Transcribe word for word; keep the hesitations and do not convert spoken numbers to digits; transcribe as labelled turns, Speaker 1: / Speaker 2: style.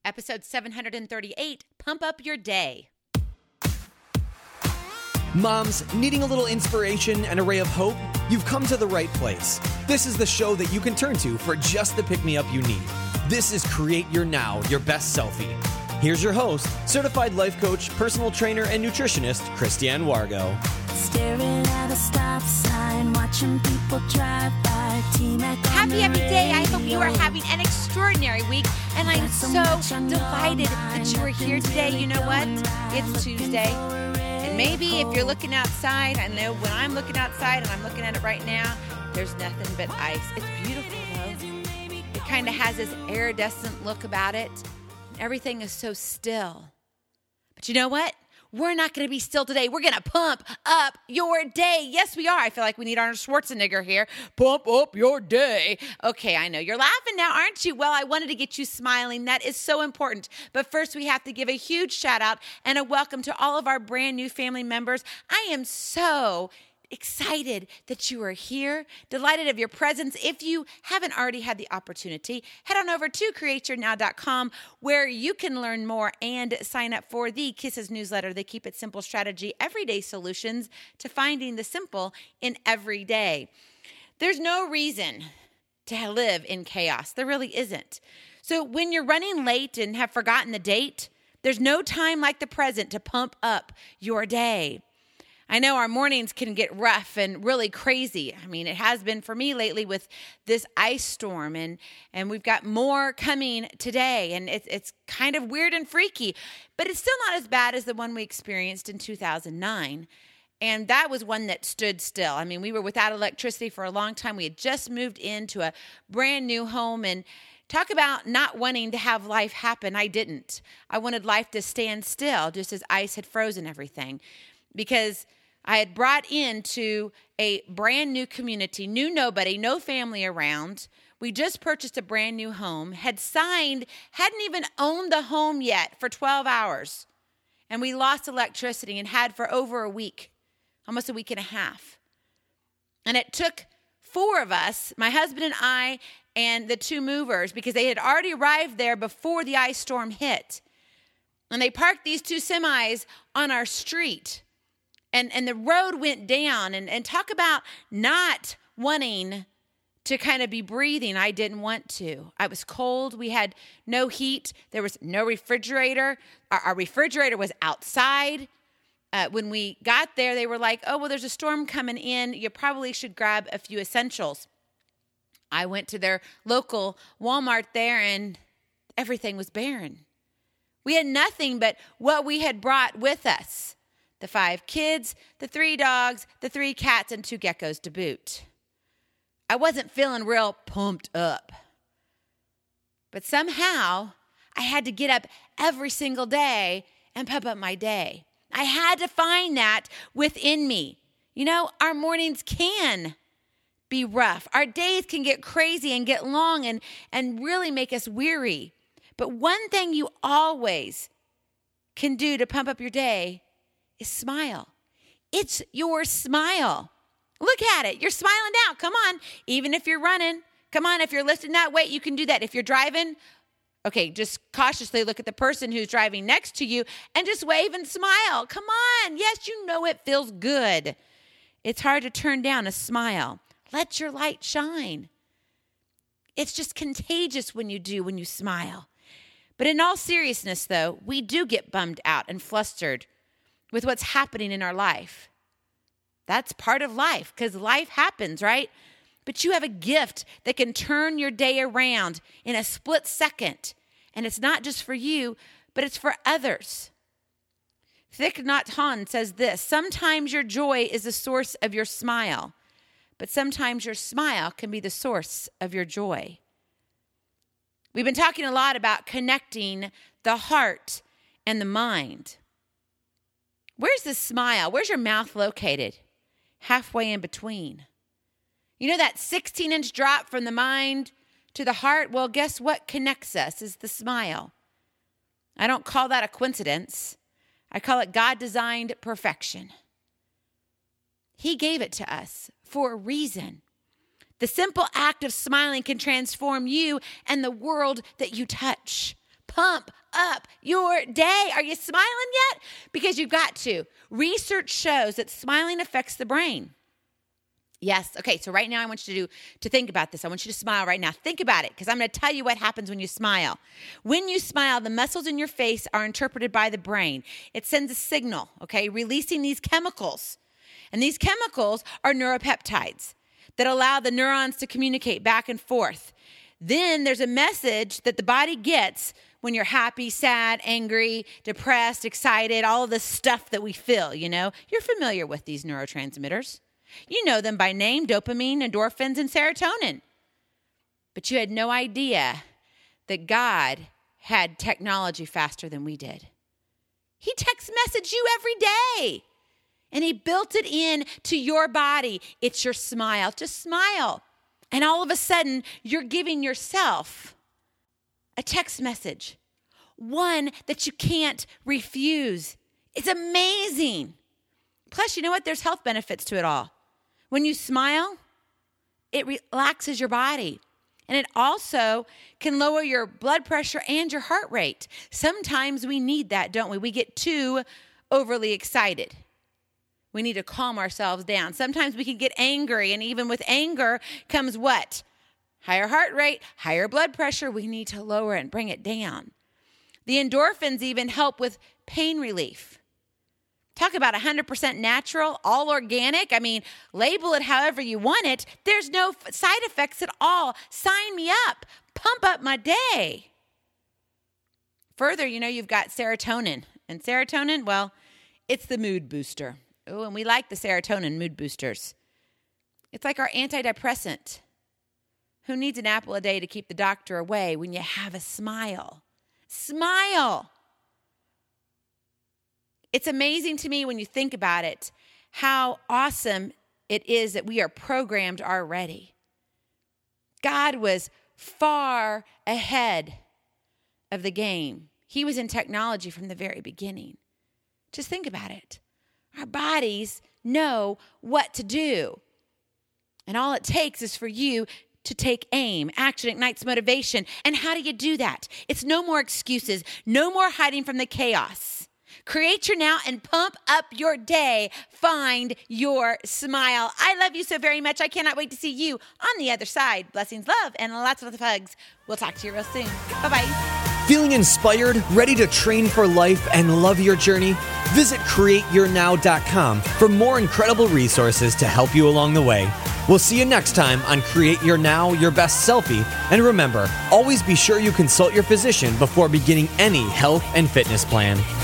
Speaker 1: episode seven hundred thirty-eight, Pump Up Your Day.
Speaker 2: Moms, needing a little inspiration and a ray of hope? You've come to the right place. This is the show that you can turn to for just the pick-me-up you need. This is Create Your Now, Your Best Selfie. Here's your host, certified life coach, personal trainer, and nutritionist, Christiane Wargo.
Speaker 3: Staring at a stop sign, watching people drive by.
Speaker 1: Happy, happy day. I hope you are having an extraordinary week, and I'm so delighted that you are here today. You know what? It's Tuesday, and maybe if you're looking outside, I know when I'm looking outside, and I'm looking at it right now, there's nothing but ice. It's beautiful, though. It kind of has this iridescent look about it. Everything is so still. But you know what? We're not going to be still today. We're going to pump up your day. Yes, we are. I feel like we need Arnold Schwarzenegger here. Pump up your day. Okay, I know. You're laughing now, aren't you? Well, I wanted to get you smiling. That is so important. But first, we have to give a huge shout out and a welcome to all of our brand new family members. I am so excited that you are here, delighted of your presence. If you haven't already had the opportunity, head on over to create your now dot com where you can learn more and sign up for the Kisses newsletter, the Keep It Simple Strategy, everyday solutions to finding the simple in every day. There's no reason to live in chaos. There really isn't. So when you're running late and have forgotten the date, there's no time like the present to pump up your day. I know our mornings can get rough and really crazy. I mean, it has been for me lately with this ice storm, and, and we've got more coming today, and it's it's kind of weird and freaky, but it's still not as bad as the one we experienced in two thousand nine, and that was one that stood still. I mean, we were without electricity for a long time. We had just moved into a brand new home, and talk about not wanting to have life happen. I didn't. I wanted life to stand still, just as ice had frozen everything, because I had brought into a brand new community, knew nobody, no family around. We just purchased a brand new home, had signed, hadn't even owned the home yet for twelve hours. And we lost electricity and had for over a week, almost a week and a half. And it took four of us, my husband and I, and the two movers, because they had already arrived there before the ice storm hit. And they parked these two semis on our street. And and the road went down, and, and talk about not wanting to kind of be breathing. I didn't want to. I was cold. We had no heat. There was no refrigerator. Our, our refrigerator was outside. Uh, when we got there, they were like, oh, well, there's a storm coming in. You probably should grab a few essentials. I went to their local Walmart there, and everything was barren. We had nothing but what we had brought with us. The five kids, the three dogs, the three cats, and two geckos to boot. I wasn't feeling real pumped up. But somehow, I had to get up every single day and pump up my day. I had to find that within me. You know, our mornings can be rough. Our days can get crazy and get long and, and really make us weary. But one thing you always can do to pump up your day is smile. It's your smile. Look at it. You're smiling now. Come on. Even if you're running, come on. If you're lifting that weight, you can do that. If you're driving, okay, just cautiously look at the person who's driving next to you and just wave and smile. Come on. Yes, you know it feels good. It's hard to turn down a smile. Let your light shine. It's just contagious when you do, when you smile. But in all seriousness, though, we do get bummed out and flustered with what's happening in our life. That's part of life, because life happens, right? But you have a gift that can turn your day around in a split second. And it's not just for you, but it's for others. Thich Nhat Hanh says this: sometimes your joy is the source of your smile, but sometimes your smile can be the source of your joy. We've been talking a lot about connecting the heart and the mind. Where's the smile? Where's your mouth located? Halfway in between. You know that sixteen-inch drop from the mind to the heart? Well, guess what connects us is the smile. I don't call that a coincidence. I call it God-designed perfection. He gave it to us for a reason. The simple act of smiling can transform you and the world that you touch. Pump up your day. Are you smiling yet? Because you've got to. Research shows that smiling affects the brain. Yes. Okay. So right now I want you to do, to think about this. I want you to smile right now. Think about it because I'm going to tell you what happens when you smile. When you smile, the muscles in your face are interpreted by the brain. It sends a signal, okay, releasing these chemicals. And these chemicals are neuropeptides that allow the neurons to communicate back and forth. Then there's a message that the body gets when you're happy, sad, angry, depressed, excited, all of the stuff that we feel, you know. You're familiar with these neurotransmitters. You know them by name, dopamine, endorphins, and serotonin. But you had no idea that God had technology faster than we did. He text messaged you every day. And he built it in to your body. It's your smile. Just smile. And all of a sudden, you're giving yourself a text message. One that you can't refuse. It's amazing. Plus, you know what? There's health benefits to it all. When you smile, it relaxes your body. And it also can lower your blood pressure and your heart rate. Sometimes we need that, don't we? We get too overly excited. We need to calm ourselves down. Sometimes we can get angry, and even with anger comes what? Higher heart rate, higher blood pressure. We need to lower it and bring it down. The endorphins even help with pain relief. Talk about one hundred percent natural, all organic. I mean, label it however you want it. There's no f- side effects at all. Sign me up. Pump up my day. Further, you know, you've got serotonin. And serotonin, well, it's the mood booster. Oh, and we like the serotonin mood boosters. It's like our antidepressant. Who needs an apple a day to keep the doctor away when you have a smile? Smile. It's amazing to me when you think about it, how awesome it is that we are programmed already. God was far ahead of the game. He was in technology from the very beginning. Just think about it. Our bodies know what to do. And all it takes is for you to take aim. Action ignites motivation. And how do you do that? It's no more excuses, no more hiding from the chaos. Create your now and pump up your day. Find your smile. I love you so very much. I cannot wait to see you on the other side. Blessings, love, and lots of hugs. We'll talk to you real soon. Bye-bye.
Speaker 2: Feeling inspired, ready to train for life, and love your journey? Visit create your now dot com for more incredible resources to help you along the way. We'll see you next time on Create Your Now, Your Best Selfie. And remember, always be sure you consult your physician before beginning any health and fitness plan.